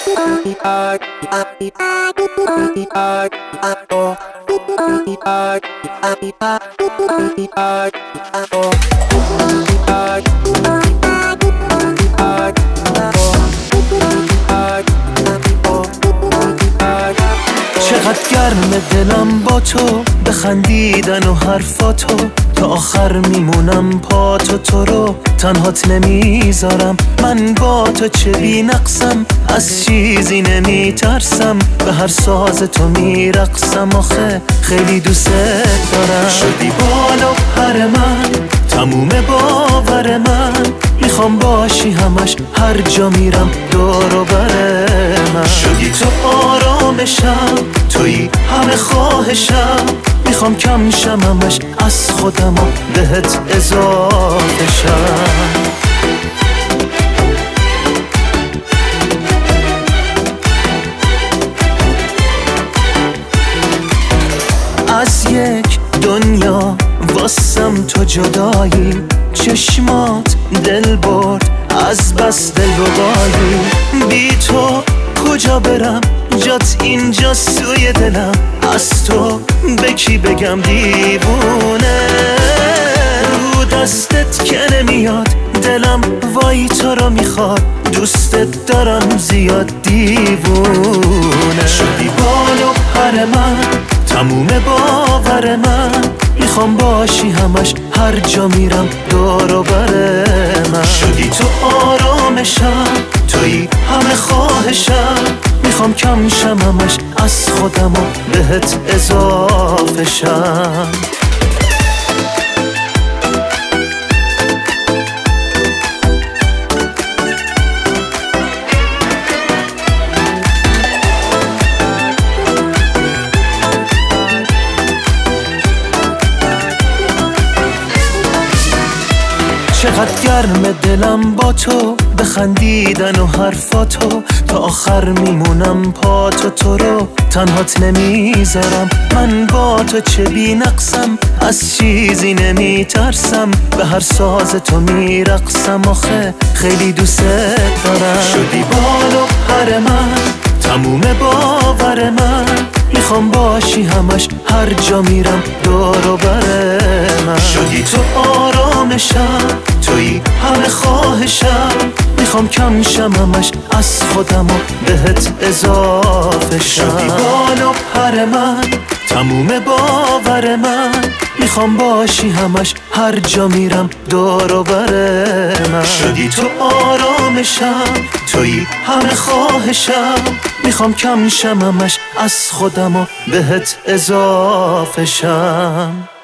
چقدر گرم دلم با تو، بخندیدن و حرفاتو، تا آخر میمونم پا تو رو تنهات نمیذارم. من با تو چه بی نقصم، از چیزی نمیترسم، به هر ساز تو میرقصم، آخه خیلی دوست دارم. شدی بالا پر من، تموم باور من، میخوام باشی همش، هر جا میرم دور و بر من. شدی تو آرامشم، توی همه خواهشم، میخوام کم شم همش، از خودم و بهت اضافه شم. از یک دنیا واسم تو جدایی، چشمات دل برد از بس دلربایی. بی تو کجا برم، جات اینجا سوی دلم، از تو به کی بگم دیوونه. رو دستت که نمیاد دلم، وای تو رو میخواد، دوستت دارم زیاد دیوونه. شدی بال و پر من، تموم باور من، میخوام باشی همش، هر جا میرم دور و بر من. شدی تو آرامشم، توی همه خواهشم، میخوام کم شم همش، از خودم و بهت اضافه شم. چقدر گرم دلم با تو، بخندیدن و حرفاتو، تا آخر میمونم پا تو رو تنهات نمیذارم. من با تو چه بی نقصم، از چیزی نمیترسم، به هر ساز تو میرقصم، آخه خیلی دوست دارم. شدی بال و پر من، تموم باور من، میخوام باشی همش، هر جا میرم دور و بر من. شدی تو آرامشم، توی همه خواهشم، میخوام کم شم همش، از خودم و بهت اضافه شم. شدی بال و پر من، تموم باور من، میخوام باشی همش، هر جا میرم دور و بر من. شدی تو آرامشم، توی همه خواهشم، میخوام کم شم همش، از خودم و بهت اضافه شم.